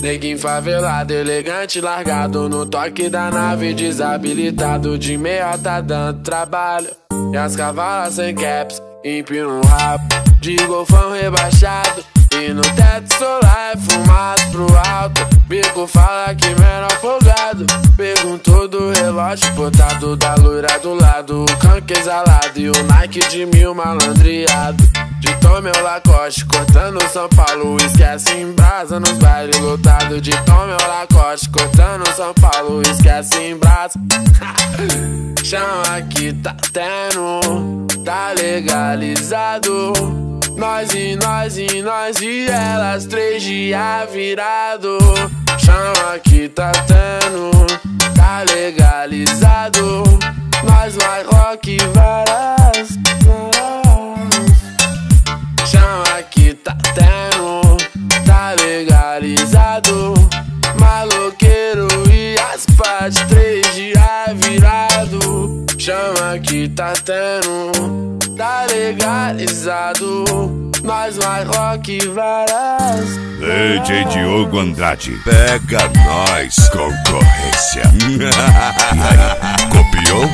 Neguinho favelado, elegante, largado no toque da nave, desabilitado de meia tá dando trabalho. E as cavalas sem caps, empina um rabo de golfão rebaixado. E no teto solar é fumado pro alto. Bico fala que menor folgado. Perguntou do relógio botado da loira do lado. O canque exalado e o Nike de 1000 malandreado. De Tom meu Lacoste, cortando São Paulo. Esquece em brasa nos bailes lotados. De Tom meu Lacoste, cortando São Paulo. Esquece em brasa. Chama que tá tendo, tá legalizado. Nós e elas 3 dias virado. Chama que tá tendo, tá legalizado. Nós vai rock varas. Chama que tá tendo, tá legalizado. Maloqueiro e as partes 3 dias virado. Chama que tá tendo, tá legalizado. Nós vai rock varas. DJ Diogo Andrade, pega nós, concorrência. E aí, copiou?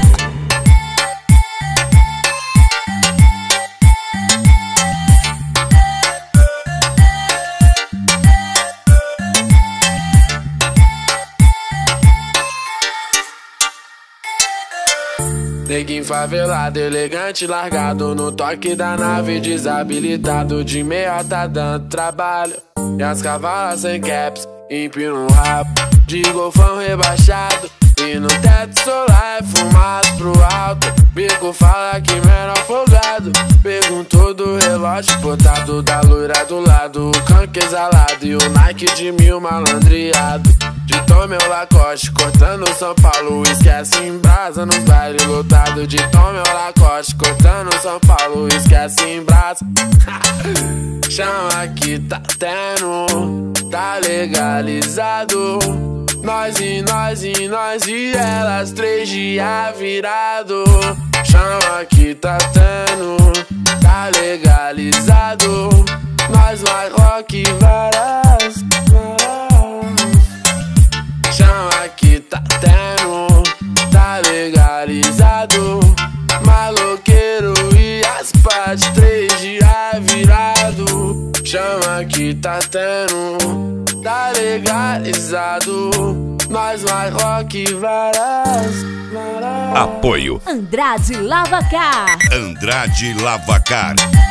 Neguinho favelado, elegante, largado no toque da nave, desabilitado de meia tá dando trabalho. E as cavalas sem caps, empina um rabo de golfão rebaixado. E no teto solar é fumado pro alto. Bico fala que menor folgado. Perguntou do relógio botado da loira do lado. O canque exalado e o Nike de 1000 malandreado. De Tom meu Lacoste, cortando São Paulo. Esquece em brasa nos bailes lotados. De Tom meu Lacoste, cortando São Paulo. Esquece em brasa. Chama que tá tendo, tá legalizado. Nós e elas 3 dias virado. Chama que tá tendo, tá legalizado. Nós vai rock varas. Chama que tá tendo, tá legalizado. Maloqueiro e as partes 3 dias virado. Chama que tá tendo, tá legalizado. Nós vai rock varas. Apoio Andrade Lavacar. Andrade Lavacar.